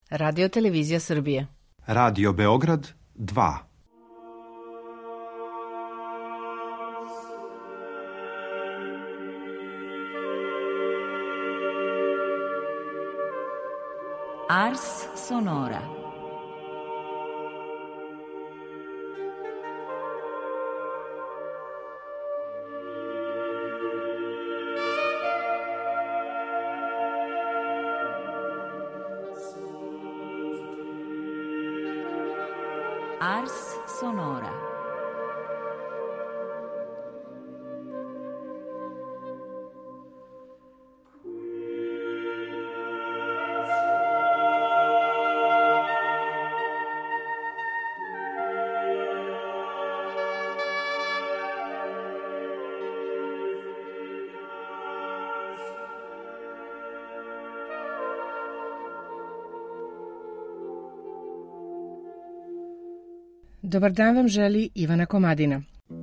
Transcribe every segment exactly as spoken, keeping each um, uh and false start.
Radio Televizija Srbije. Radio Beograd dva. Ars Sonora. Ars Sonora. Dobar dan vam želi Ivana Komadina.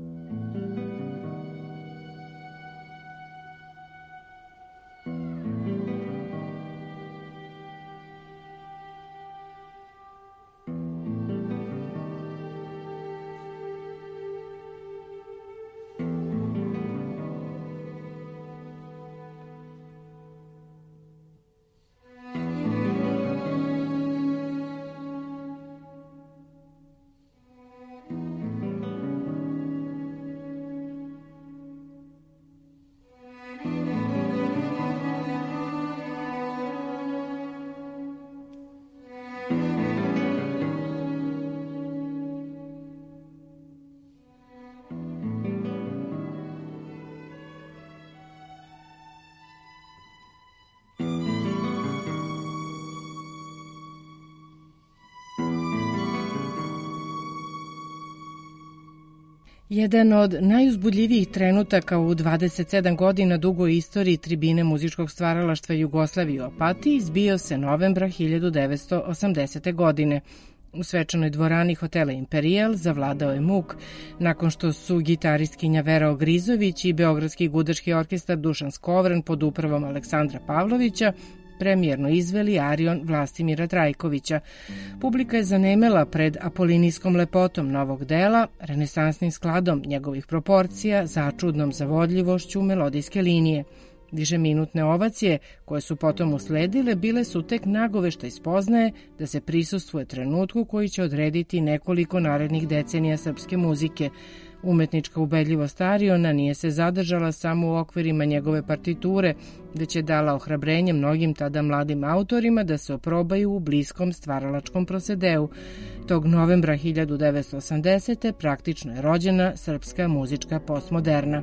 Jedan od najuzbudljivijih trenutaka u dvadeset sedam godina dugoj istoriji tribine muzičkog stvaralaštva Jugoslavije u Opatiji zbio se novembra hiljadu devetsto osamdesete. godine. U svečanoj dvorani hotela Imperijal zavladao je muk nakon što su gitaristkinja Vera Ogrizović i Beogradski gudački orkestar Dušan Skovran pod upravom Aleksandra Pavlovića premijerno izveli Arion Vlastimira Trajkovića. Publika je zanemela pred apolinijskom lepotom novog dela, renesansnim skladom njegovih proporcija, začudnom zavodljivošću melodijske linije. Višeminutne ovacije, koje su potom usledile, bile su tek nagoveštaj spoznaje da se prisustvuje trenutku koji će odrediti nekoliko narednih decenija srpske muzike. Umetnička ubedljivost Ariona nije se zadržala samo u okvirima njegove partiture, već je dala ohrabrenje mnogim tada mladim autorima da se oprobaju u bliskom stvaralačkom prosedeu. Tog novembra hiljadu devetsto osamdesete. praktično je rođena srpska muzička postmoderna.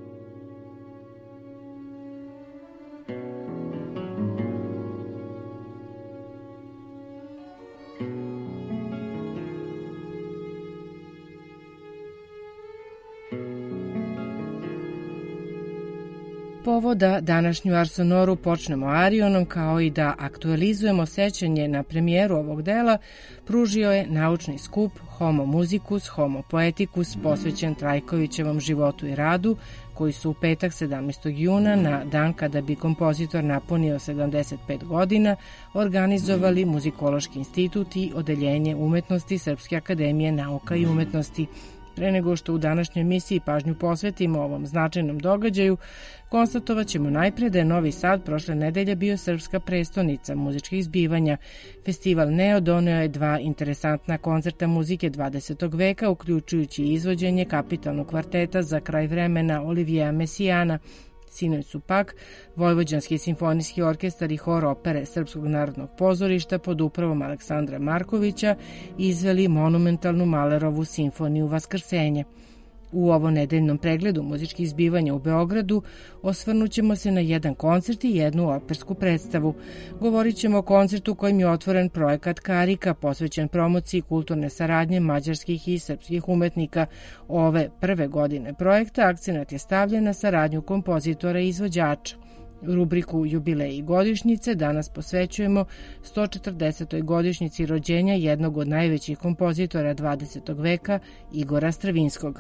Povoda današnju Arsonoru počnemo Arionom, kao i da aktualizujemo sećanje na premijeru ovog dela, pružio je naučni skup Homo Musicus, Homo Poeticus, posvećen Trajkovićevom životu i radu, koji su u petak sedamnaestog juna, na dan kada bi kompozitor napunio sedamdeset pet godina, organizovali Muzikološki institut i Odeljenje umetnosti Srpske akademije nauka i umetnosti. Pre nego što u današnjoj emisiji pažnju posvetimo ovom značajnom događaju, konstatovat ćemo najpre da je Novi Sad prošle nedelje bio srpska prestonica muzičkih zbivanja. Festival Neo doneo je dva interesantna koncerta muzike dvadesetog veka, uključujući izvođenje kapitalnog kvarteta za kraj vremena Oliviera Messijana. Sinoć su pak Vojvođanski simfonijski orkestar i hor opere Srpskog narodnog pozorišta pod upravom Aleksandra Markovića izveli monumentalnu Mahlerovu simfoniju Vaskrsenje. U ovo nedeljnom pregledu muzičkih zbivanja u Beogradu osvrnut ćemo se na jedan koncert i jednu opersku predstavu. Govorit ćemo o koncertu kojim je otvoren projekat Karika, posvećen promociji kulturne saradnje mađarskih i srpskih umetnika. Ove prve godine projekta akcenat je stavljen na saradnju kompozitora i izvođača. Rubriku Jubileji i godišnjice danas posvećujemo sto četrdesetoj godišnjici rođenja jednog od najvećih kompozitora dvadesetog veka, Igora Stravinskog.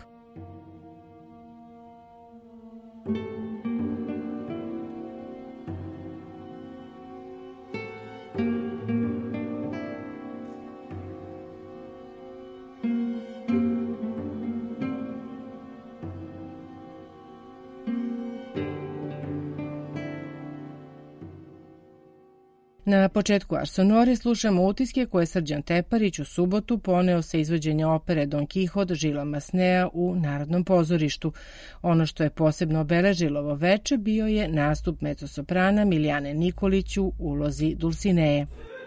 Na početku Ars Sonore slušamo utiske koje je Srđan Teparić u subotu poneo sa izvođenja opere Don Kihot Žila Masnea u Narodnom pozorištu. Ono što je posebno obeležilo ovo veče bio je nastup mezzosoprana Milijane Nikolić u ulozi Dulcineje.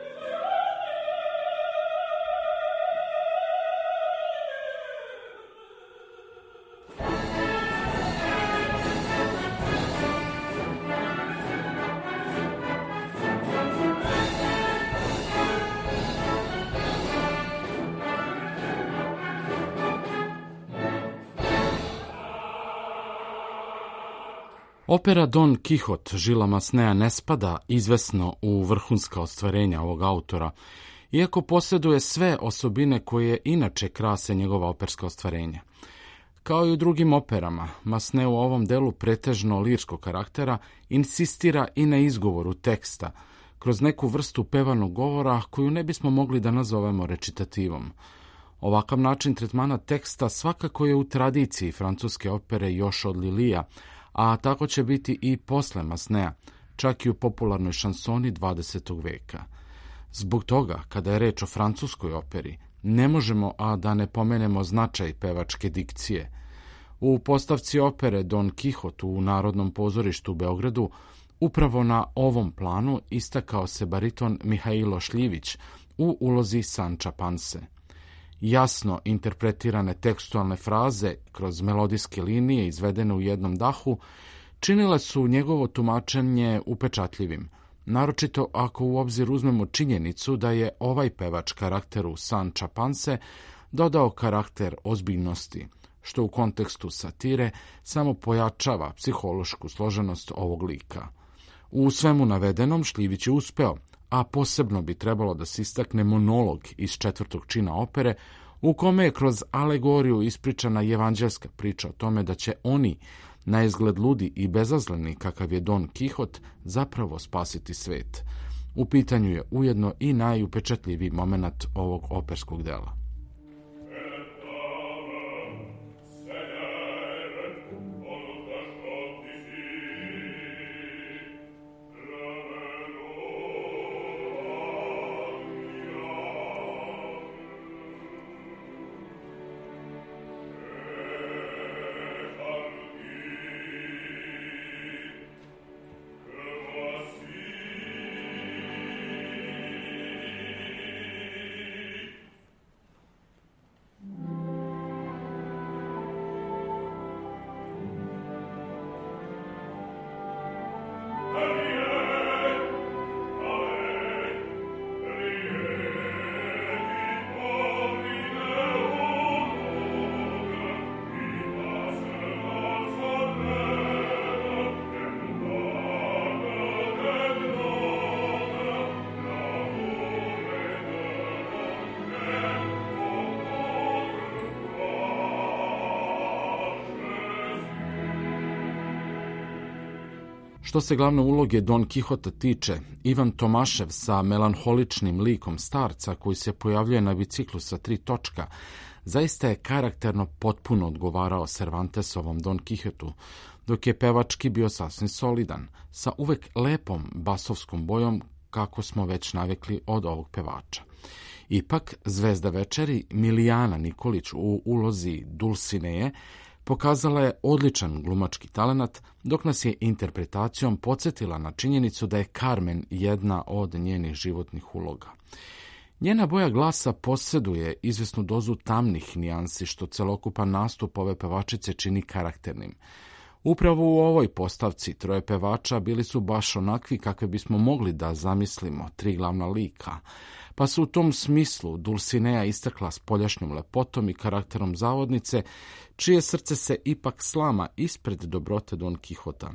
Opera Don Kihot Žila Masnea ne spada izvesno u vrhunska ostvarenja ovog autora, iako posjeduje sve osobine koje inače krase njegova operska ostvarenja. Kao i u drugim operama, Masnea u ovom delu pretežno lirskog karaktera insistira i na izgovoru teksta, kroz neku vrstu pevanog govora koju ne bismo mogli da nazovemo recitativom. Ovakav način tretmana teksta svakako je u tradiciji francuske opere još od Lilija, a tako će biti i posle Masnea, čak i u popularnoj šansoni dvadesetog veka. Zbog toga, kada je reč o francuskoj operi, ne možemo a da ne pomenemo značaj pevačke dikcije. U postavci opere Don Kihot u Narodnom pozorištu u Beogradu upravo na ovom planu istakao se bariton Mihailo Šljivić u ulozi Sanča Panse. Jasno interpretirane tekstualne fraze kroz melodijske linije izvedene u jednom dahu činile su njegovo tumačenje upečatljivim, naročito ako u obzir uzmemo činjenicu da je ovaj pevač karakteru Sanča Panse dodao karakter ozbiljnosti, što u kontekstu satire samo pojačava psihološku složenost ovog lika. U svemu navedenom Šljivić je uspeo, a posebno bi trebalo da se istakne monolog iz četvrtog čina opere, u kome je kroz alegoriju ispričana evanđelska priča o tome da će oni, na izgled ludi i bezazleni kakav je Don Kihot, zapravo spasiti svet. U pitanju je ujedno i najupečatljiviji moment ovog operskog dela. Što se glavne uloge Don Kihota tiče, Ivan Tomašev sa melanholičnim likom starca koji se pojavljuje na biciklu sa tri točka, zaista je karakterno potpuno odgovarao Cervantesovom Don Kihotu, dok je pevački bio sasvim solidan, sa uvek lepom basovskom bojom kako smo već navikli od ovog pevača. Ipak, zvezda večeri Milijana Nikolić u ulozi Dulcineje pokazala je odličan glumački talenat, dok nas je interpretacijom podsjetila na činjenicu da je Carmen jedna od njenih životnih uloga. Njena boja glasa posjeduje izvesnu dozu tamnih nijansi, što celokupan nastup ove pevačice čini karakternim. Upravo u ovoj postavci troje pevača bili su baš onakvi kakve bismo mogli da zamislimo, tri glavna lika, pa su u tom smislu Dulcinea istakla spoljašnjom lepotom i karakterom zavodnice, čije srce se ipak slama ispred dobrote Don Kihota.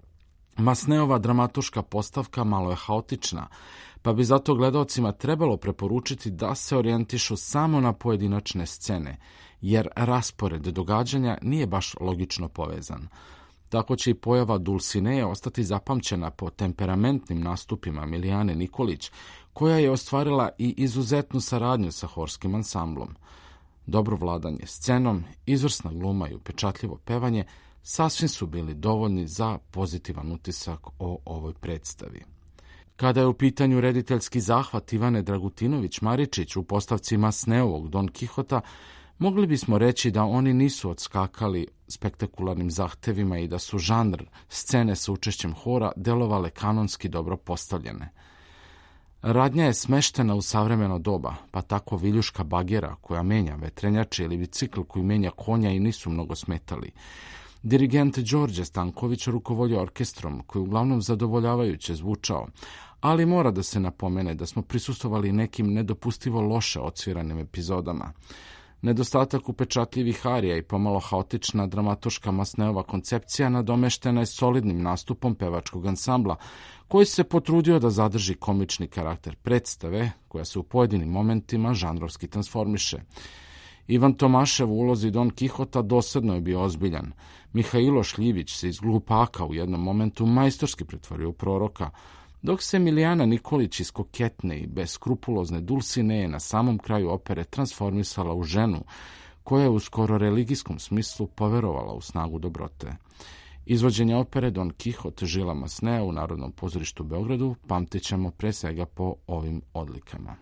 Masneova dramaturška postavka malo je haotična, pa bi zato gledaocima trebalo preporučiti da se orijentišu samo na pojedinačne scene, jer raspored događanja nije baš logično povezan. Tako će i pojava Dulcineje ostati zapamćena po temperamentnim nastupima Milijane Nikolić, koja je ostvarila i izuzetnu saradnju sa horskim ansamblom. Dobro vladanje scenom, izvrsna gluma i upečatljivo pevanje sasvim su bili dovoljni za pozitivan utisak o ovoj predstavi. Kada je u pitanju rediteljski zahvat Ivane Dragutinović-Maričić u postavci Masneovog Don Kihota, mogli bismo reći da oni nisu odskakali spektakularnim zahtevima i da su žanr scene sa učešćem hora delovale kanonski dobro postavljene. Radnja je smeštena u savremeno doba, pa tako viljuška bagera koja menja vetrenjače ili bicikl koji menja konja i nisu mnogo smetali. Dirigent Đorđe Stanković rukovodio orkestrom koji uglavnom zadovoljavajuće zvučao, ali mora da se napomene da smo prisustvovali nekim nedopustivo loše odsviranim epizodama. Nedostatak upečatljivih arija i pomalo haotična dramatoška Masneova koncepcija nadomeštena je solidnim nastupom pevačkog ansambla, koji se potrudio da zadrži komični karakter predstave, koja se u pojedinim momentima žanrovski transformiše. Ivan Tomašev u ulozi Don Kihota dosadno je bio ozbiljan. Mihailo Šljivić se iz glupaka u jednom momentu majstorski pretvorio u proroka, dok se Milijana Nikolić iz koketne i beskrupulozne Dulcineje na samom kraju opere transformisala u ženu, koja je u skoro religijskom smislu poverovala u snagu dobrote. Izvođenje opere Don Kihot Žila Masnea u Narodnom pozorištu u Beogradu pamtit ćemo pre svega po ovim odlikama.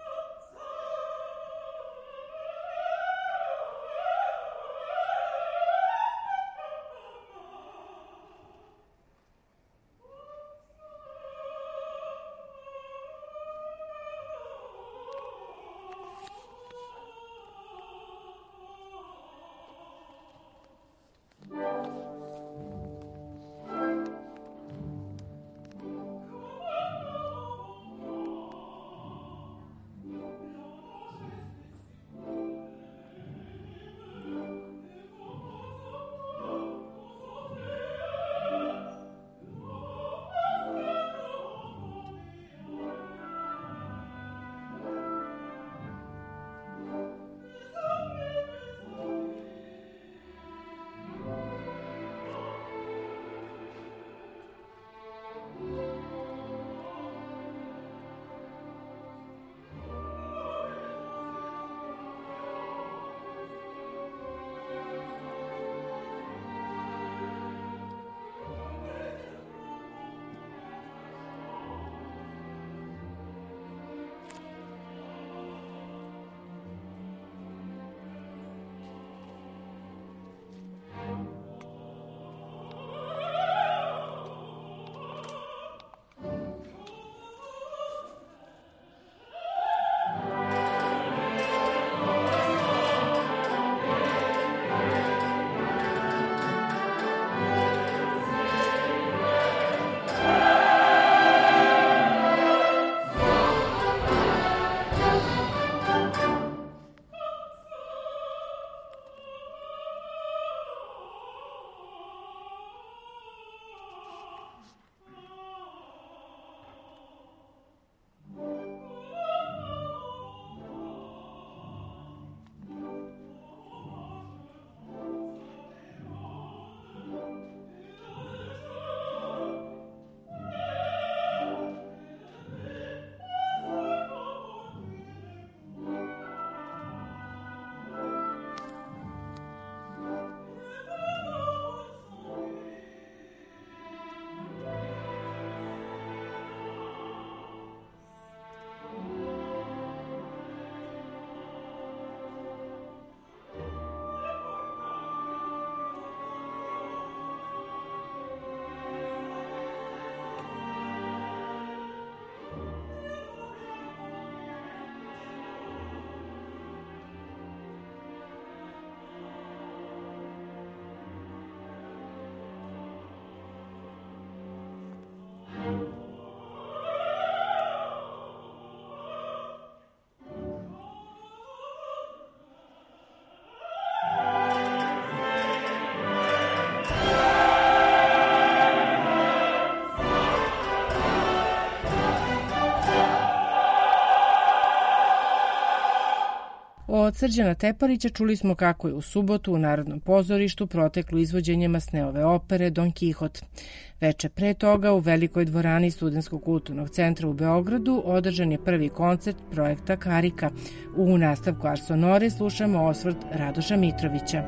Od Srđana Teparića čuli smo kako je u subotu u Narodnom pozorištu proteklo izvođenje Masneove opere Don Kihot. Veče pre toga u Velikoj dvorani Studentskog kulturnog centra u Beogradu održan je prvi koncert projekta Karika. U nastavku Ars Sonore slušamo osvrt Radoša Mitrovića.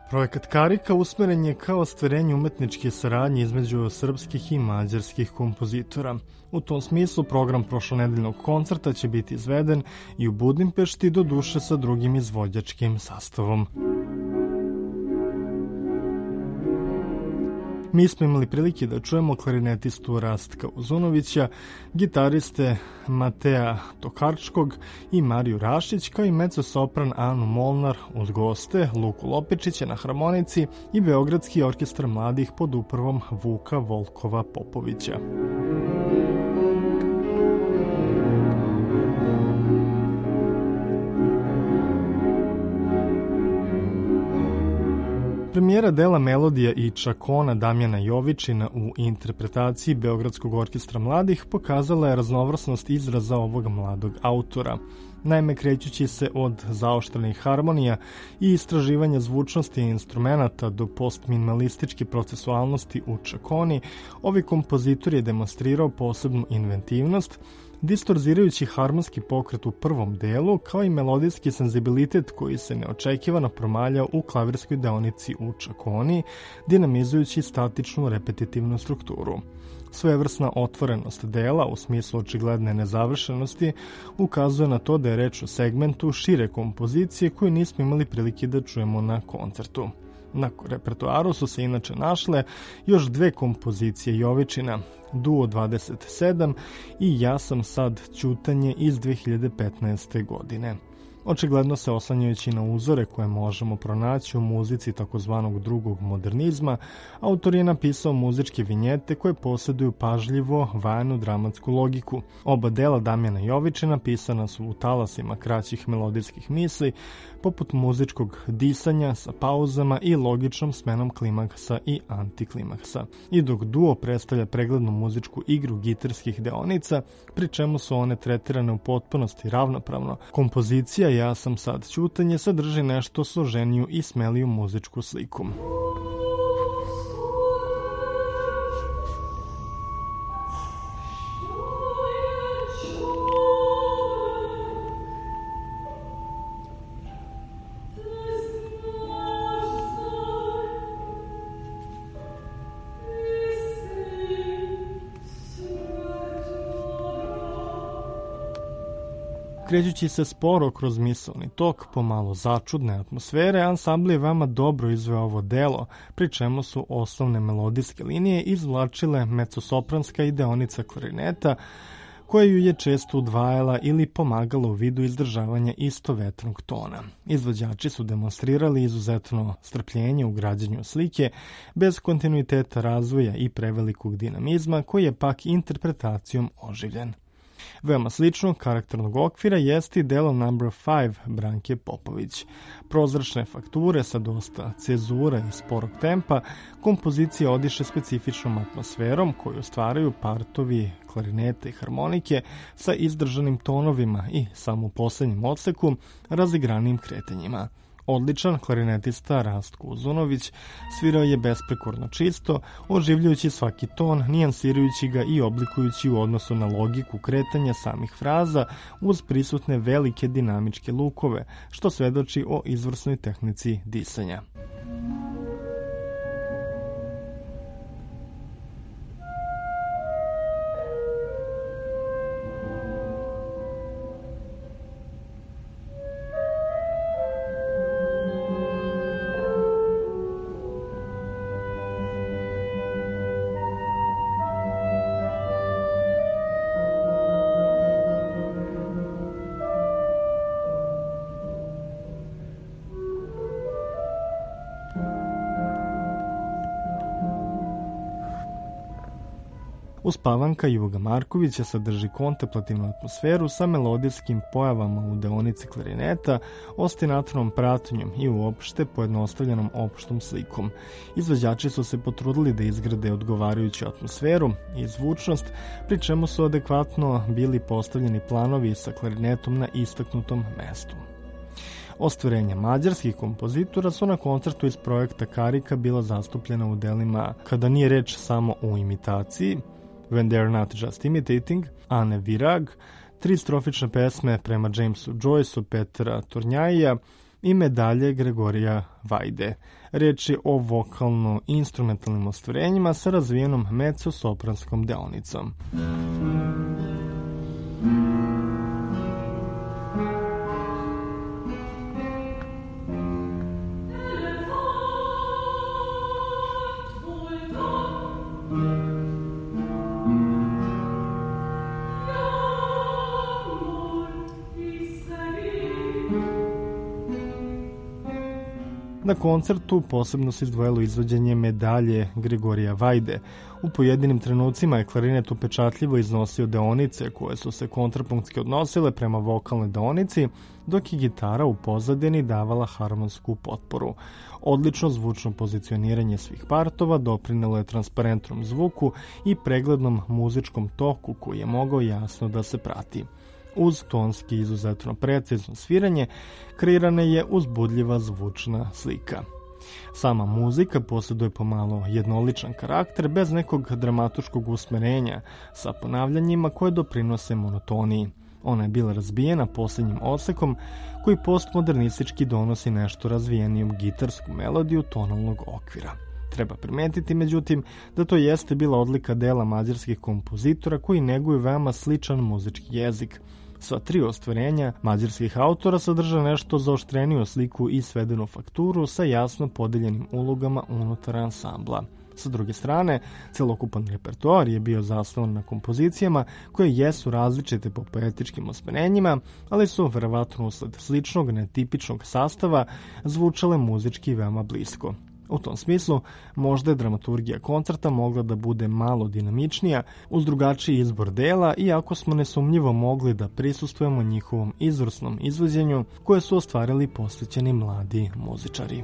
Projekat Karika usmeren je kao ostvarenje umetničke saradnje između srpskih i mađarskih kompozitora. U tom smislu program prošlonedeljnog koncerta će biti izveden i u Budimpešti, do duše sa drugim izvođačkim sastavom. Mi smo imali prilike da čujemo klarinetistu Rastka Uzunovića, gitariste Mateja Tokarčkog i Mariju Rašić, kao i mezzo-sopran Anu Molnar, uz goste Luku Lopečića na harmonici i Beogradski orkestar mladih pod upravom Vuka Volkova Popovića. Premijera dela Melodija i Čakona Damjana Jovičina u interpretaciji Beogradskog orkestra mladih pokazala je raznovrsnost izraza ovog mladog autora. Naime, krećući se od zaoštrenih harmonija i istraživanja zvučnosti instrumenata do postminimalističke procesualnosti u Čakoni, ovi kompozitor je demonstrirao posebnu inventivnost, distorzirajući harmonski pokret u prvom delu, kao i melodijski senzibilitet koji se neočekivano promaljao u klavirskoj deonici u Čakoni, dinamizujući statičnu repetitivnu strukturu. Svojevrsna otvorenost dela, u smislu očigledne nezavršenosti, ukazuje na to da je reč o segmentu šire kompozicije koju nismo imali prilike da čujemo na koncertu. Na repertoaru su se inače našle još dve kompozicije Jovičina, Duo dvadeset sedam i Ja sam sad ćutanje iz dve hiljade petnaeste. godine. Očigledno se oslanjajući na uzore koje možemo pronaći u muzici takozvanog drugog modernizma, autor je napisao muzičke vinjete koje posjeduju pažljivo vajanu dramatsku logiku. Oba dela Damjana Jovičina pisana su u talasima kraćih melodijskih misli, poput muzičkog disanja sa pauzama i logičnom smenom klimaksa i antiklimaksa. I dok duo predstavlja preglednu muzičku igru gitarskih deonica, pri čemu su one tretirane u potpunosti ravnopravno, kompozicija Ja sam sad ćutanje sadrži nešto složeniju i smeliju muzičku sliku. Krećući se sporo kroz misaoni tok, pomalo začudne atmosfere, ansambl je veoma dobro izveo ovo delo, pri čemu su osnovne melodijske linije izvlačile mezzo-sopranska i deonica klarineta, koja ju je često udvajala ili pomagala u vidu izdržavanja istovetnog tona. Izvođači su demonstrirali izuzetno strpljenje u građenju slike, bez kontinuiteta razvoja i prevelikog dinamizma, koji je pak interpretacijom oživljen. Veoma sličnog karakternog okvira jeste i delo Number five Branke Popović. Prozračne fakture sa dosta cezura i sporog tempa, kompozicija odiše specifičnom atmosferom koju stvaraju partovi klarinete i harmonike sa izdržanim tonovima i samo u poslednjem odseku razigranim kretanjima. Odličan klarinetista Rastko Uzunović svirao je besprekorno čisto, oživljujući svaki ton, nijansirajući ga i oblikujući u odnosu na logiku kretanja samih fraza uz prisutne velike dinamičke lukove, što svedoči o izvrsnoj tehnici disanja. Uspavanka Juga Markovića sadrži kontemplativnu atmosferu sa melodijskim pojavama u deonici klarineta, ostinatnom pratnjom i uopšte pojednostavljenom opštom slikom. Izvođači su se potrudili da izgrade odgovarajuću atmosferu i zvučnost, pri čemu su adekvatno bili postavljeni planovi sa klarinetom na istaknutom mestu. Ostvarenja mađarskih kompozitora su na koncertu iz projekta Karika bila zastupljena u delima Kada nije reč samo o imitaciji, When They're Not Just Imitating, Ane Virag, tri strofične pesme prema Jamesu Joyceu Petra Tornjaija i Medalje Gregorija Vajde. Riječ je o vokalno-instrumentalnim ostvarenjima sa razvijenom mezzo-sopranskom deonicom. Na koncertu posebno se izdvojilo izvođenje Medalje Gregorija Vajde. U pojedinim trenucima je klarinet upečatljivo iznosio deonice koje su se kontrapunktski odnosile prema vokalnoj deonici, dok je gitara u pozadini davala harmonsku potporu. Odlično zvučno pozicioniranje svih partova doprinelo je transparentnom zvuku i preglednom muzičkom toku koji je mogao jasno da se prati. Uz tonski izuzetno precizno sviranje, kreirana je uzbudljiva zvučna slika. Sama muzika posjeduje pomalo jednoličan karakter bez nekog dramatuškog usmerenja, sa ponavljanjima koje doprinose monotoniji. Ona je bila razbijena posljednjim odsekom koji postmodernistički donosi nešto razvijeniju gitarsku melodiju tonalnog okvira. Treba primetiti, međutim, da to jeste bila odlika dela mađarskih kompozitora koji neguju veoma sličan muzički jezik. Sva tri ostvarenja mađarskih autora sadrže nešto zaoštreniju sliku i svedenu fakturu sa jasno podeljenim ulogama unutar ansambla. Sa druge strane, celokupan repertoar je bio zasnovan na kompozicijama koje jesu različite po poetičkim ostvarenjima, ali su verovatno usled sličnog, netipičnog sastava zvučale muzički veoma blisko. U tom smislu, možda je dramaturgija koncerta mogla da bude malo dinamičnija uz drugačiji izbor dela, iako smo nesumnjivo mogli da prisustujemo njihovom izvrsnom izvođenju koje su ostvarili posvećeni mladi muzičari.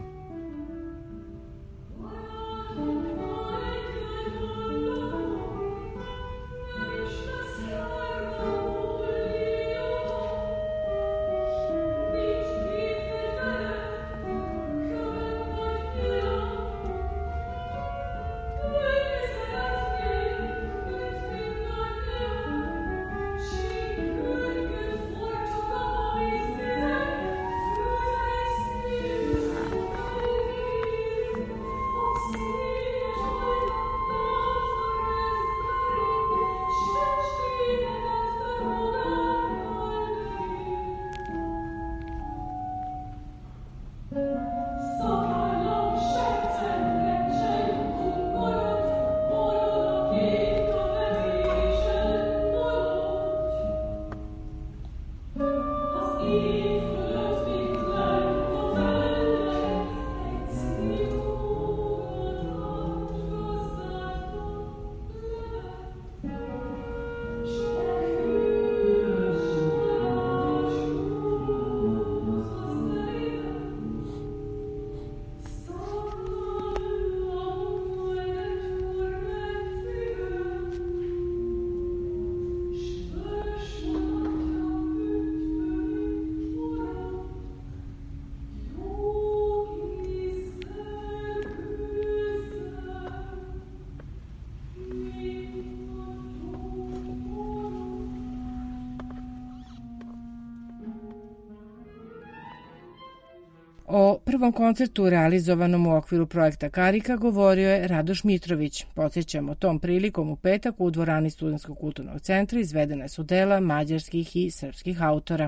O prvom koncertu realizovanom u okviru projekta Karika govorio je Radoš Mitrović. Podsjećamo, tom prilikom u petak u dvorani Studentskog kulturnog centra izvedene su dela mađarskih i srpskih autora.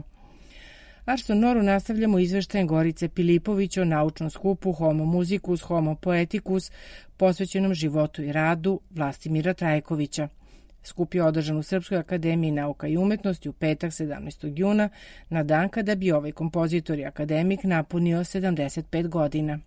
Ars Sonoru nastavljamo izveštajem Gorice Pilipović o naučnom skupu Homo Musicus, Homo Poeticus, posvećenom životu i radu Vlastimira Trajkovića. Skup je održan u Srpskoj akademiji nauka i umetnosti u petak sedamnaestog juna, na dan kada bi ovaj kompozitor i akademik napunio sedamdeset pet godina.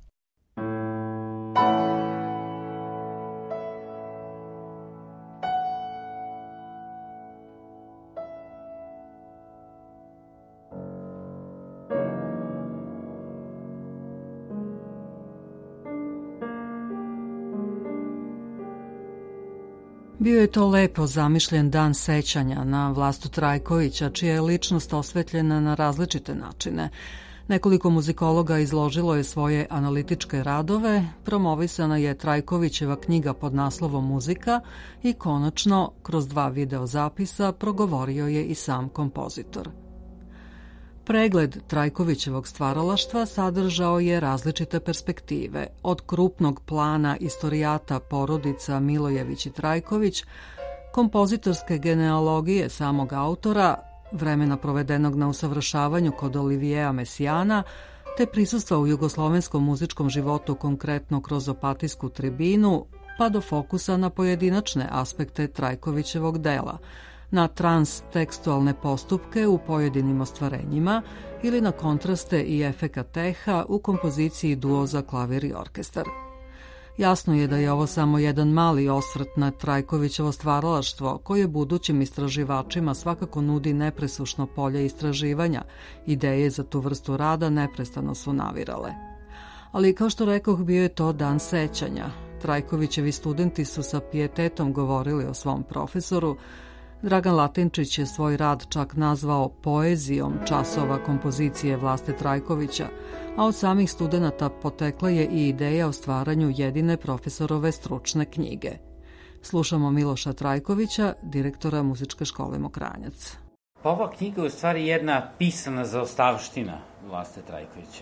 Bio je to lepo zamišljen dan sećanja na Vlastu Trajkovića, čija je ličnost osvetljena na različite načine. Nekoliko muzikologa izložilo je svoje analitičke radove, promovisana je Trajkovićeva knjiga pod naslovom Muzika i konačno, kroz dva videozapisa, progovorio je i sam kompozitor. Pregled Trajkovićevog stvaralaštva sadržao je različite perspektive, od krupnog plana istorijata porodica Milojević i Trajković, kompozitorske genealogije samog autora, vremena provedenog na usavršavanju kod Olivijea Mesijana, te prisustva u jugoslovenskom muzičkom životu konkretno kroz Opatijsku tribinu, pa do fokusa na pojedinačne aspekte Trajkovićevog dela, na transtekstualne postupke u pojedinim ostvarenjima ili na kontraste i efekat eha u kompoziciji duo za klavir i orkestar. Jasno je da je ovo samo jedan mali osvrt na Trajkovićevo stvaralaštvo, koje budućim istraživačima svakako nudi nepresušno polje istraživanja. Ideje za tu vrstu rada neprestano su navirale. Ali, kao što rekoh, bio je to dan sećanja. Trajkovićevi studenti su sa pijetetom govorili o svom profesoru. Dragan Latinčić je svoj rad čak nazvao poezijom časova kompozicije Vlaste Trajkovića, a od samih studenata potekla je i ideja o stvaranju jedine profesorove stručne knjige. Slušamo Miloša Trajkovića, direktora Muzičke škole Mokranjac. Pa ova knjiga je u stvari jedna pisana zaostavština Vlaste Trajkovića.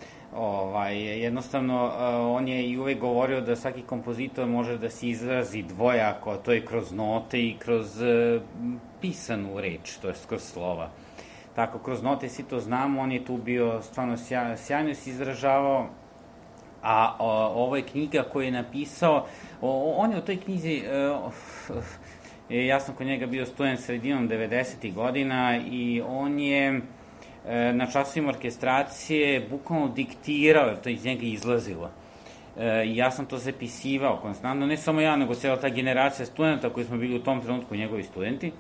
Ovaj, jednostavno, on je i uvek govorio da svaki kompozitor može da se izrazi dvojako, to je kroz note i kroz uh, pisanu reč, to je kroz slova. Tako, kroz note svi to znamo, on je tu bio stvarno sjajno, sjajno se izražavao, a o, ovo je knjiga koju je napisao, o, on je u toj knjizi, uh, uh, ja sam kod njega bio student sredinom devedesetih godina i on je na časovima orkestracije bukvalno diktirao, jer to iz njega izlazilo. I ja sam to zapisivao konstantno, ne samo ja, nego cijela ta generacija studenta koji smo bili u tom trenutku njegovi studenti.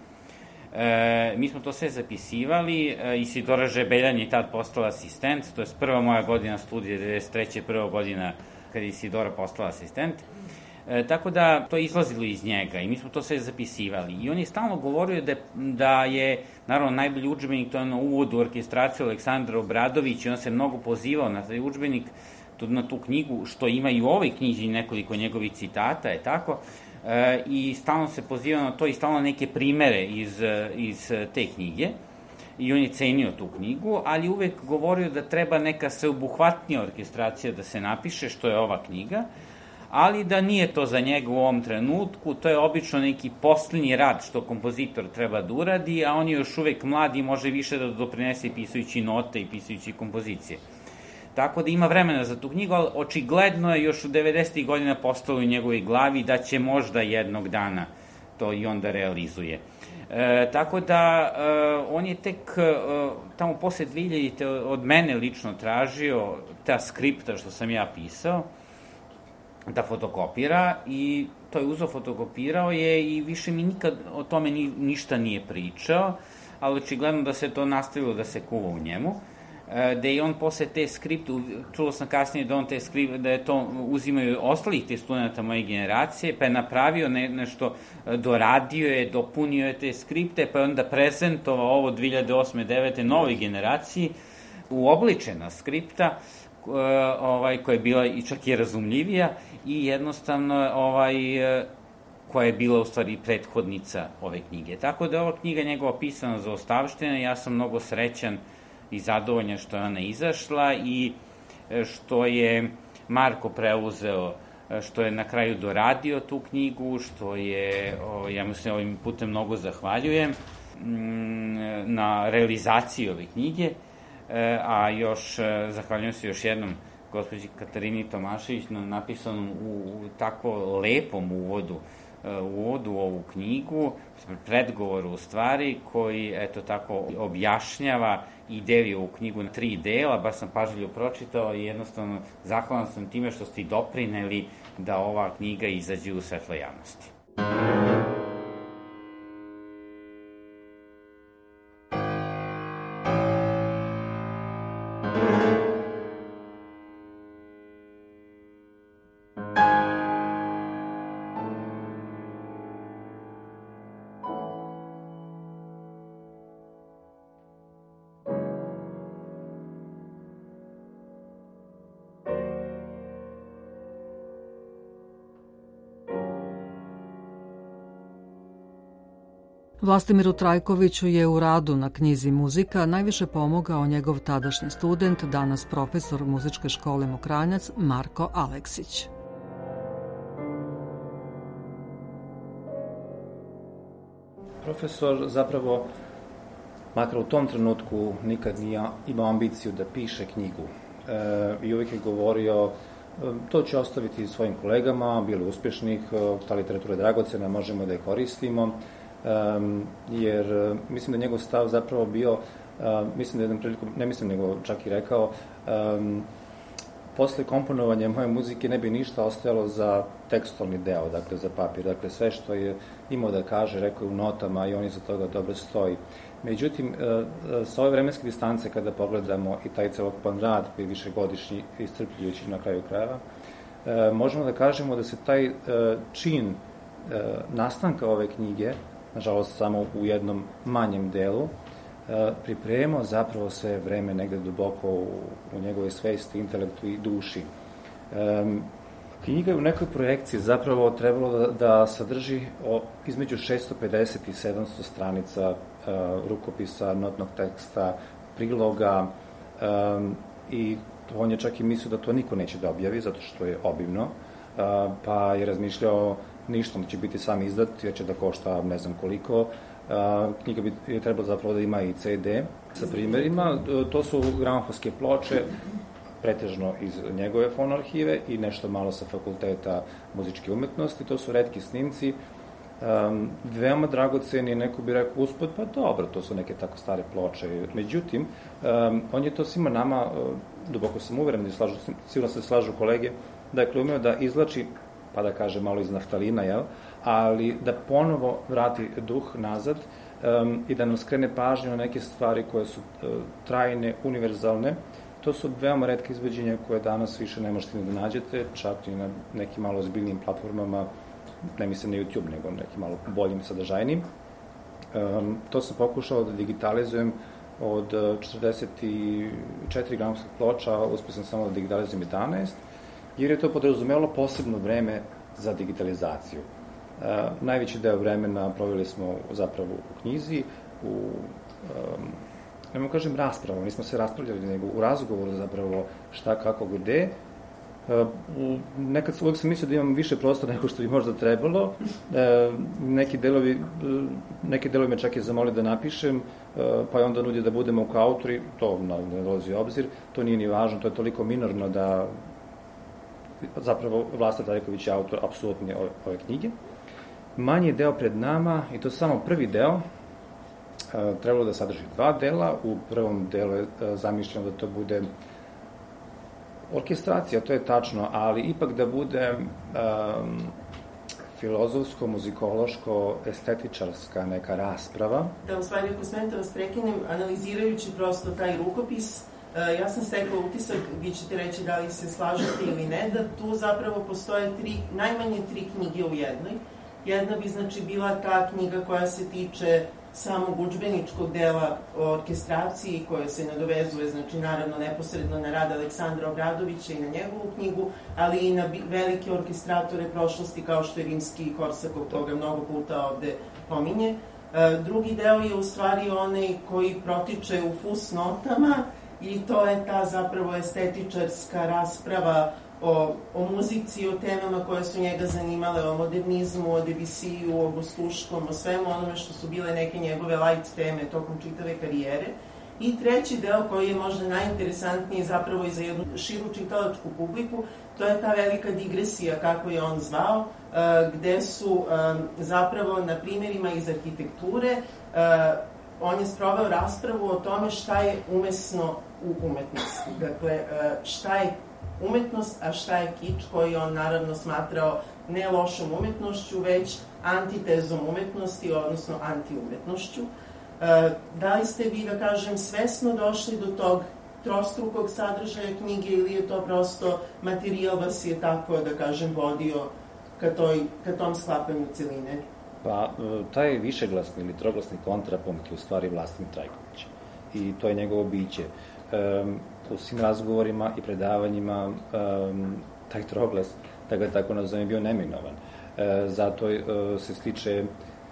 E, mi smo to sve zapisivali, Isidora Žebeljan je tad postala asistent, to je prva moja godina studija, devedeset treće prva godina kada je Isidora postala asistent. E, tako da to je izlazilo iz njega i mi smo to sve zapisivali. I on je stalno govorio da, da je, naravno, najbolji udžbenik, to je ono uvod u orkestraciju Aleksandra Obradović, i on se mnogo pozivao na taj udžbenik, na tu knjigu, što ima i u ovoj knjizi nekoliko njegovih citata, je tako, e, i stalno se pozivao na to i stalno neke primere iz, iz te knjige. I on je cenio tu knjigu, ali uvek govorio da treba neka sveobuhvatnija orkestracija da se napiše, što je ova knjiga, ali da nije to za njega u ovom trenutku, to je obično neki posljednji rad što kompozitor treba da uradi, a on je još uvek mlad i može više da doprinese pisujući note i pisujući kompozicije. Tako da ima vremena za tu knjigu, ali očigledno je još u devedesetih godina postalo u njegovoj glavi da će možda jednog dana to i onda realizuje. E, tako da e, on je tek e, tamo posle dve hiljadite od mene lično tražio ta skripta što sam ja pisao, da fotokopira, i to je uzeo, fotokopirao je i više mi nikad o tome ni, ništa nije pričao, ali očigledno da se to nastavilo da se kuva u njemu, da je on posle te skripte, čulo sam kasnije da on te skripte, da je to uzimaju ostalih te studenta moje generacije, pa je napravio ne, nešto, doradio je, dopunio je te skripte, pa je onda prezentovao ovo dve hiljade osme devete novoj generaciji, uobličena skripta, ovaj, koja je bila i čak i razumljivija i jednostavno ovaj, koja je bila u stvari prethodnica ove knjige. Tako da je ova knjiga njegova pisana za ostavština, ja sam mnogo srećan i zadovoljan što je ona izašla i što je Marko preuzeo, što je na kraju doradio tu knjigu, što je, ja mu se ovim putem mnogo zahvaljujem na realizaciji ove knjige, a još zahvaljujem se još jednom gospođi Katarini Tomašević na napisanom u, u tako lepom uvodu u uvodu u ovu knjigu, predgovoru u stvari, koji eto tako objašnjava i deli ovu knjigu na tri dela, baš sam pažljivo pročitao i jednostavno zahvalan sam time što ste doprineli da ova knjiga izađe u svetlo javnosti. Vlastimiru Trajkoviću je u radu na knjizi Muzika najviše pomogao njegov tadašnji student, danas profesor Muzičke škole Mokranjac, Marko Aleksić. Profesor zapravo, makar u tom trenutku, nikad nije imao ambiciju da piše knjigu. E, I uvijek je govorio, to će ostaviti svojim kolegama, bili uspješnih, ta literatura je dragocena, možemo da je koristimo, um, jer mislim da njegov stav zapravo bio, uh, mislim da jednom priliku, ne mislim nego čak i rekao, um, posle komponovanja moje muzike ne bi ništa ostajalo za tekstualni deo, dakle za papir, dakle sve što je imao da kaže, rekao je u notama i on iza toga dobro stoji. Međutim, sa ove vremenske distance kada pogledamo i taj celokupan rad koji je višegodišnji iscrpljujući na kraju krajeva, možemo da kažemo da se taj čin nastanka ove knjige, nažalost samo u jednom manjem delu, pripremao zapravo sve vreme negde duboko u, u njegove svesti, intelektu i duši. Knjiga je u nekoj projekciji zapravo trebalo da, da sadrži o, između šesto pedeset i sedamsto stranica uh, rukopisa, notnog teksta, priloga um, i on je čak i mislio da to niko neće da objavi zato što je obimno, uh, pa je razmišljao ništa, da će biti sam izdat, jer će da košta ne znam koliko. Uh, knjiga bi je trebalo zapravo da ima i ce de sa primjerima. Uh, to su gramofonske ploče, pretežno iz njegove fonoarhive i nešto malo sa fakulteta muzičke umetnosti. To su retki snimci, um, veoma dragoceni, neko bi rekao uspod, pa dobro, to su neke tako stare ploče. Međutim, um, on je to svima nama, uh, duboko sam uveren, da slažu, sigurno se slažu kolege, dakle umeo da izvlači, pa da kaže malo iz naftalina, jel? Ali da ponovo vrati duh nazad um, i da nam skrene pažnju na neke stvari koje su uh, trajne, univerzalne. To su veoma retke izvođenja koje danas više ne možete ni da nađete, čak i na nekim malo ozbiljnijim platformama, ne mislim na YouTube, nego nekim malo boljim, sadržajnim. Um, to sam pokušao da digitalizujem od četrdeset četiri gramskih ploča, uspio sam samo da digitalizujem jedanaest, jer je to podrazumelo posebno vreme za digitalizaciju. Uh, najveći deo vremena proveli smo zapravo u knjizi, u um, ne mogu kažem raspravom, nismo se raspravljali, nego u razgovoru zapravo šta, kako, gde. Uh, nekad uvek sam mislio da imam više prostora nego što bi možda trebalo. Uh, neki delovi, uh, neki delovi me čak je zamolio da napišem, uh, pa je onda nudio da budemo kao autori, to ne dolazi u obzir, to nije ni važno, to je toliko minorno da zapravo Vlasta Trajković je autor apsolutne ove, ove knjige. Manji deo pred nama, i to samo prvi deo, trebalo da sadrži dva dela. U prvom delu je zamišljeno da to bude orkestracija, to je tačno, ali ipak da bude um, filozofsko, muzikološko, estetičarska neka rasprava. Da, u stvari, ako smem da vas prekinem, analizirajući prosto taj rukopis, ja sam stekla utisak, vi ćete reći da li se slažete ili ne, da tu zapravo postoje tri, najmanje tri knjige u jednoj. Jedna bi, znači, bila ta knjiga koja se tiče samog udžbeničkog dela o orkestraciji, koja se nadovezuje, znači, naravno, neposredno na rad Aleksandra Obradovića i na njegovu knjigu, ali i na velike orkestratore prošlosti, kao što je Rimski-Korsakov, koga mnogo puta ovde pominje. Drugi deo je u stvari onaj koji protiče u fusnotama i to je ta zapravo estetičarska rasprava O, o muzici, o temama koje su njega zanimale, o modernizmu, o Debussyju, o Gostuškom, o svemu onome što su bile neke njegove light teme tokom čitave karijere. I treći deo koji je možda najinteresantniji zapravo i za jednu širu čitalačku publiku, to je ta velika digresija, kako je on zvao, gde su zapravo na primjerima iz arhitekture on je sproveo raspravu o tome šta je umesno u umetnosti. Dakle, šta je umetnost, a šta je kič, koji on naravno smatrao ne lošom umetnošću, već antitezom umetnosti, odnosno antiumetnošću. Da li ste vi, da kažem, svesno došli do tog trostrukog sadržaja knjige ili je to prosto materijal vas je tako, da kažem, vodio ka, toj, ka tom sklapanju celine? Pa, taj višeglasni ili troglasni kontrapunkt je u stvari Vlastimir Trajković i to je njegovo biće. Um, u svim razgovorima i predavanjima um, taj troglas, da ga tako nazovem, bio neminovan. E, zato e, se stiče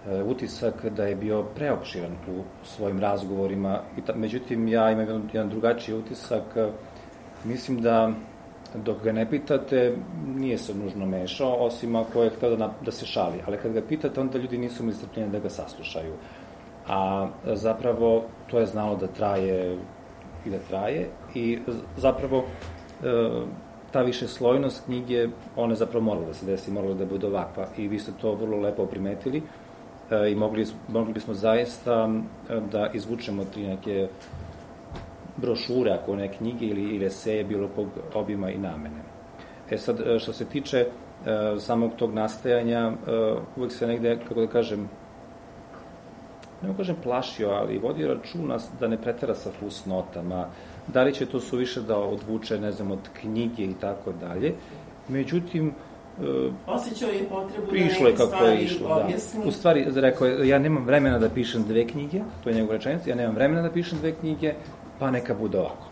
utisak da je bio preopširan u svojim razgovorima. Međutim, ja imam jedan, jedan drugačiji utisak. Mislim da dok ga ne pitate, nije se nužno mešao, osim ako je htio da, da se šali. Ali kad ga pitate, onda ljudi nisu imali strpljenja da ga saslušaju. A zapravo to je znalo da traje i da traje. I zapravo ta višeslojnost knjige, ona je zapravo morala da se desi, morala da bude ovakva. I vi ste to vrlo lepo primetili. I mogli, mogli bismo zaista da izvučemo tri neke brošure, ako ne knjige ili, ili eseje bilo kog obima i namene. E sad, što se tiče e, samog tog nastajanja, e, uvek se negde, kako da kažem, ne mogu kažem plašio, ali vodio računa da ne pretera sa fusnotama, da li će to suviše da odvuče, ne znam, od knjige i tako dalje. Međutim, osjećao je potrebu da išlo je neke kako je stvari išlo, objasni. Da. U stvari, rekao je, ja nemam vremena da pišem dve knjige, to je njegov rečenica, ja nemam vremena da pišem dve knjige, pa neka bude ovako.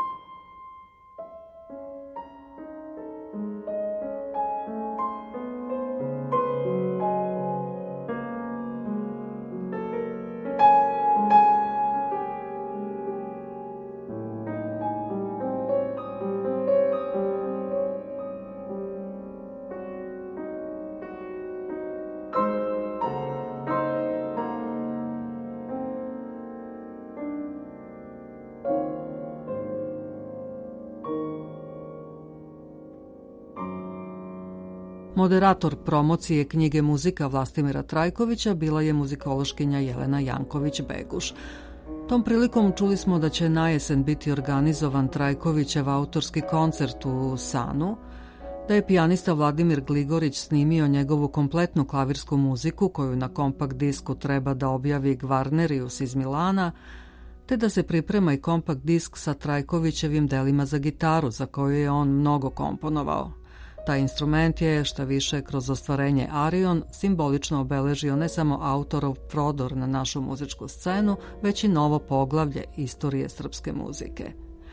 Moderator promocije knjige Muzika Vlastimira Trajkovića bila je muzikološkinja Jelena Janković-Beguš. Tom prilikom čuli smo da će na jesen biti organizovan Trajkovićev autorski koncert u Sanu, da je pijanista Vladimir Gligorić snimio njegovu kompletnu klavirsku muziku koju na kompakt disku treba da objavi Gvarnerius iz Milana, te da se priprema i kompakt disk sa Trajkovićevim delima za gitaru za koju je on mnogo komponovao. Taj instrument je, šta više, kroz ostvarenje Arion, simbolično obeležio ne samo autorov prodor na našu muzičku scenu, već i novo poglavlje istorije srpske muzike.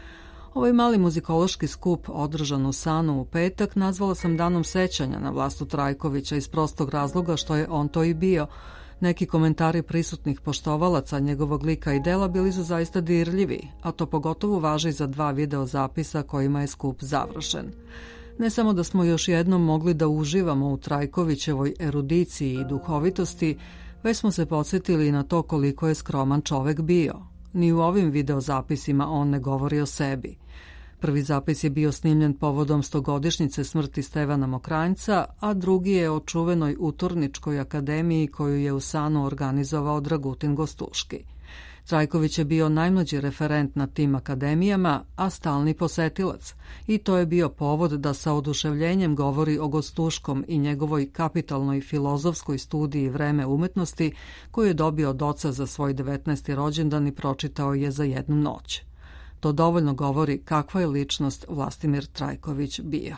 Ovaj mali muzikološki skup, održan u Sanu u petak, nazvala sam danom sećanja na Vlastu Trajkovića iz prostog razloga što je on to i bio. Neki komentari prisutnih poštovalaca njegovog lika i dela bili su zaista dirljivi, a to pogotovo važi za dva videozapisa kojima je skup završen. Ne samo da smo još jednom mogli da uživamo u Trajkovićevoj erudiciji i duhovitosti, već smo se podsjetili i na to koliko je skroman čovek bio. Ni u ovim videozapisima on ne govori o sebi. Prvi zapis je bio snimljen povodom stogodišnjice smrti Stevana Mokranjca, a drugi je o čuvenoj utorničkoj akademiji koju je u Sanu organizovao Dragutin Gostuški. Trajković je bio najmlađi referent na tim akademijama, a stalni posetilac, i to je bio povod da sa oduševljenjem govori o Gostuškom i njegovoj kapitalnoj filozofskoj studiji Vreme umetnosti koju je dobio od oca za svoj devetnaesti rođendan i pročitao je za jednu noć. To dovoljno govori kakva je ličnost Vlastimir Trajković bio.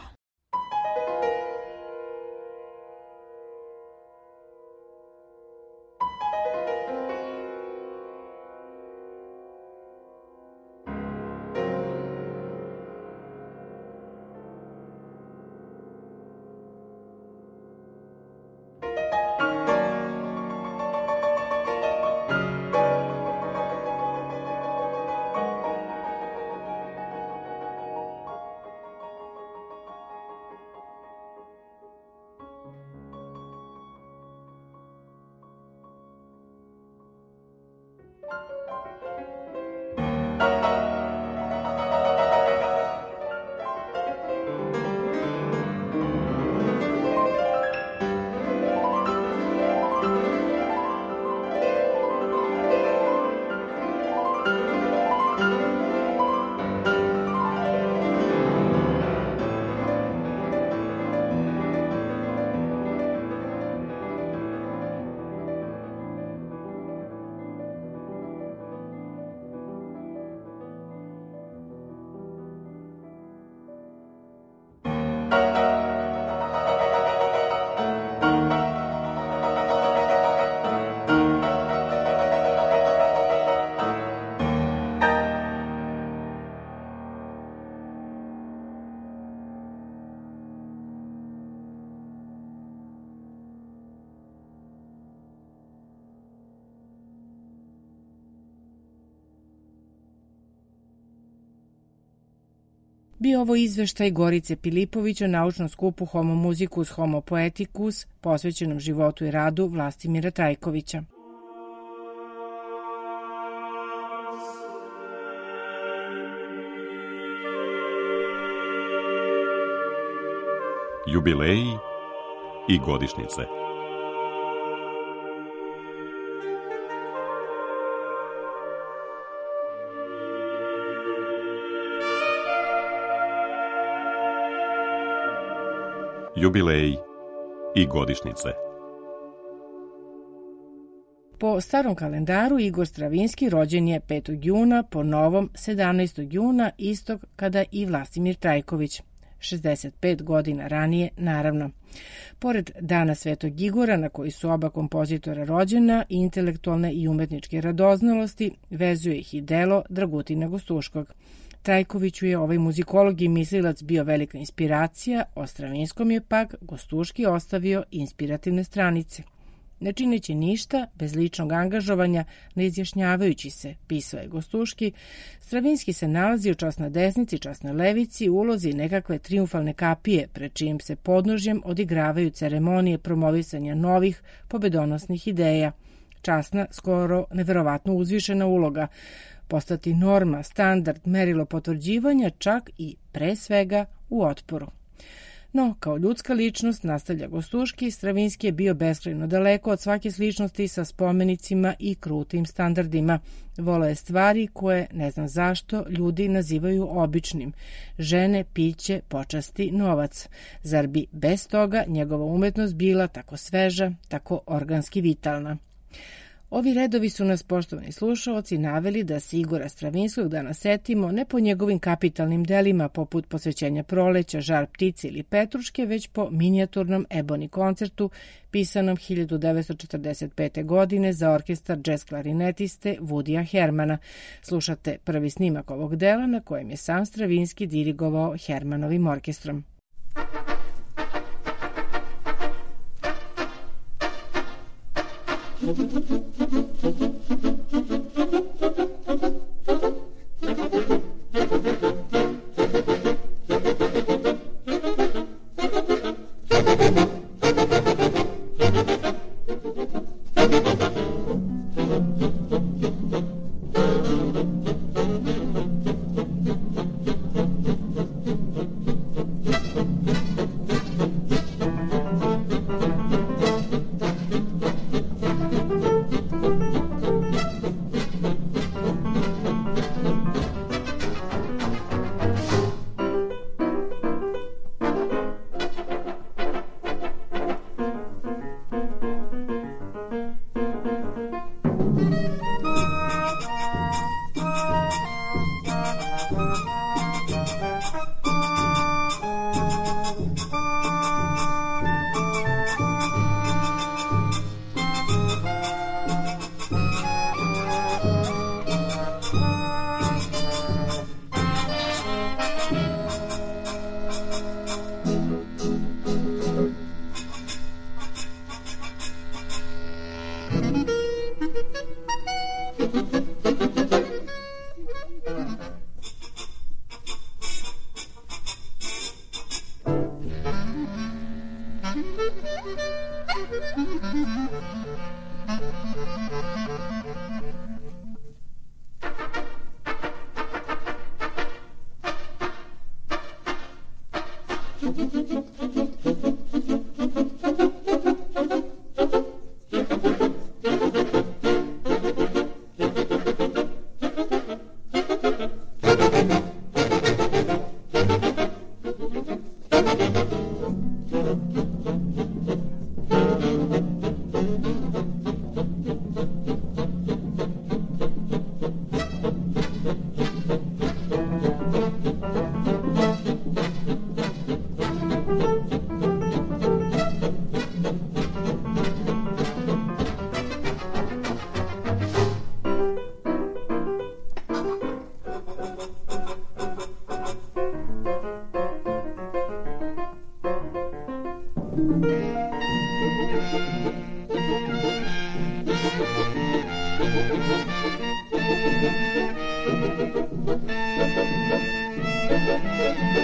Bio ovo izveštaj Gorice Pilipović o naučnom skupu Homo musicus Homo poeticus, posvećenom životu i radu Vlastimira Trajkovića. Jubileji i godišnjice. Jubileji i godišnjice. Po starom kalendaru Igor Stravinski rođen je petog juna, po novom sedamnaestog juna, istog kada i Vlastimir Trajković. šezdeset pet godina ranije, naravno. Pored Dana Svetog Igora, na koji su oba kompozitora rođena, intelektualne i umetničke radoznalosti, vezuje ih i delo Dragutina Gostuškog. Trajkoviću je ovaj muzikolog i mislilac bio velika inspiracija, o Stravinskom je pak Gostuški ostavio inspirativne stranice. Ne čineći ništa, bez ličnog angažovanja, ne izjašnjavajući se, pisao je Gostuški, Stravinski se nalazio čas na desnici, čas na levici, u ulozi nekakve triumfalne kapije, pred čijim se podnožjem odigravaju ceremonije promovisanja novih, pobedonosnih ideja. Časna, skoro neverovatno uzvišena uloga, postati norma, standard, merilo potvrđivanja, čak i, pre svega, u otporu. No, kao ljudska ličnost, nastavlja Gostuški, Stravinski je bio beskrajno daleko od svake sličnosti sa spomenicima i krutim standardima. Voleo je stvari koje, ne znam zašto, ljudi nazivaju običnim. Žene, piće, počasti, novac. Zar bi bez toga njegova umetnost bila tako sveža, tako organski vitalna? Ovi redovi su nas, poštovani slušaoci, naveli da se Igora Stravinskog danas setimo ne po njegovim kapitalnim delima poput Posvećenja proleća, Žar ptice ili Petruške, već po minijaturnom Eboni koncertu pisanom hiljadu devetsto četrdeset pete. godine za orkestar džez klarinetiste Woodya Hermana. Slušate prvi snimak ovog dela na kojem je sam Stravinski dirigovao Hermanovim orkestrom. Thank you.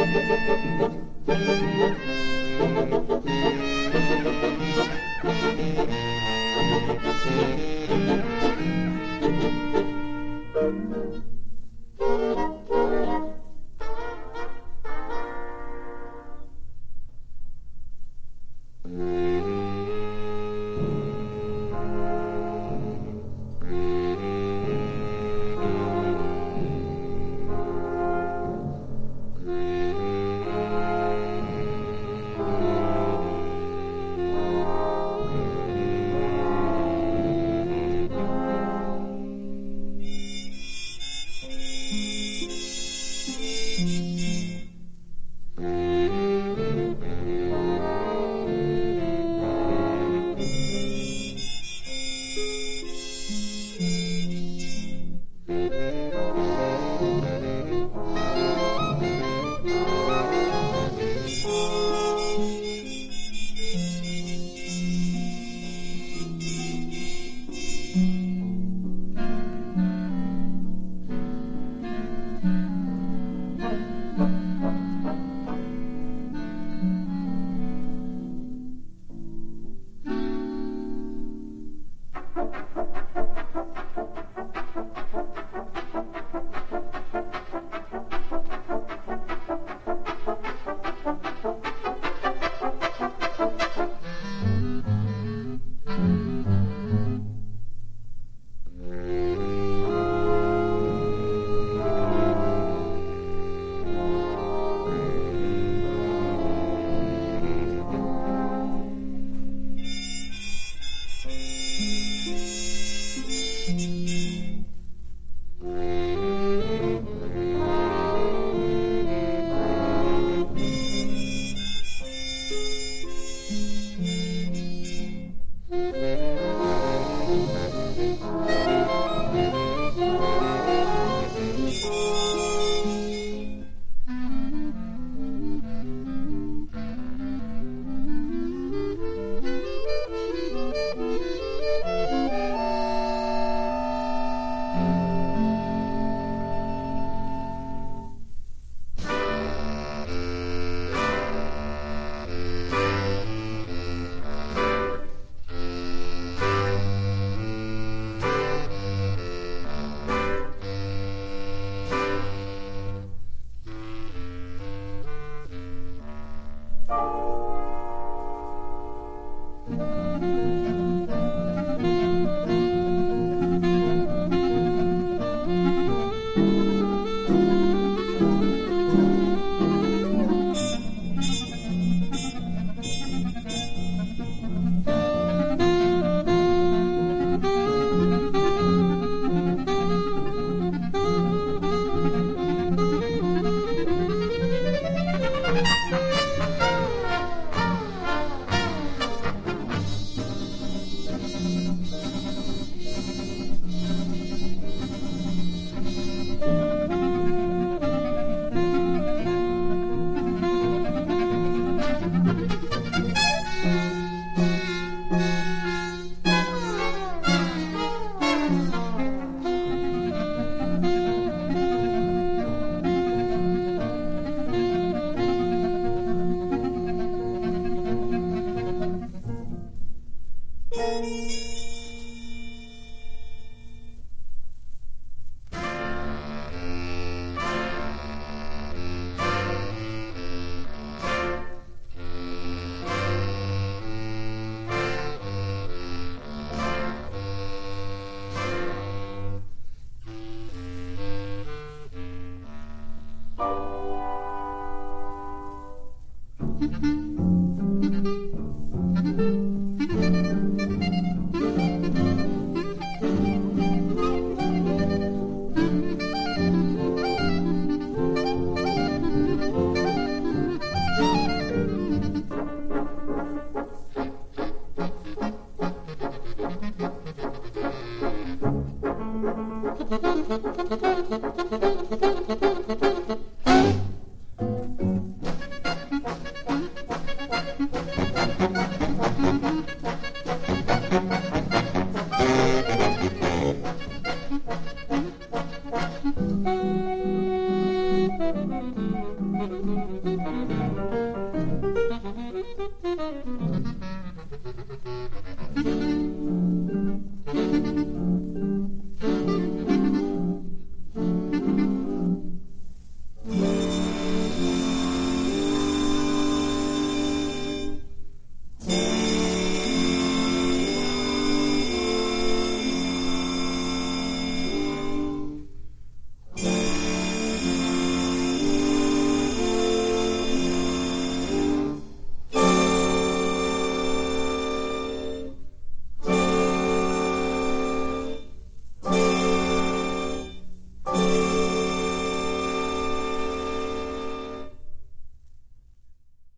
Thank you.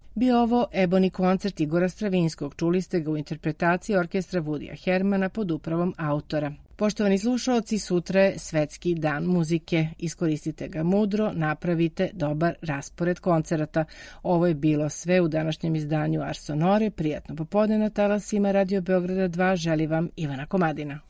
Bio ovo eboni koncert Igora Stravinskog. Čuli ste ga u interpretaciji orkestra Woodya Hermana pod upravom autora. Poštovani slušaoci, sutra je Svetski dan muzike. Iskoristite ga mudro, napravite dobar raspored koncerata. Ovo je bilo sve u današnjem izdanju Ars Sonore. Prijatno popodne na talasima Radio Beograda dva želi vam Ivana Komadina.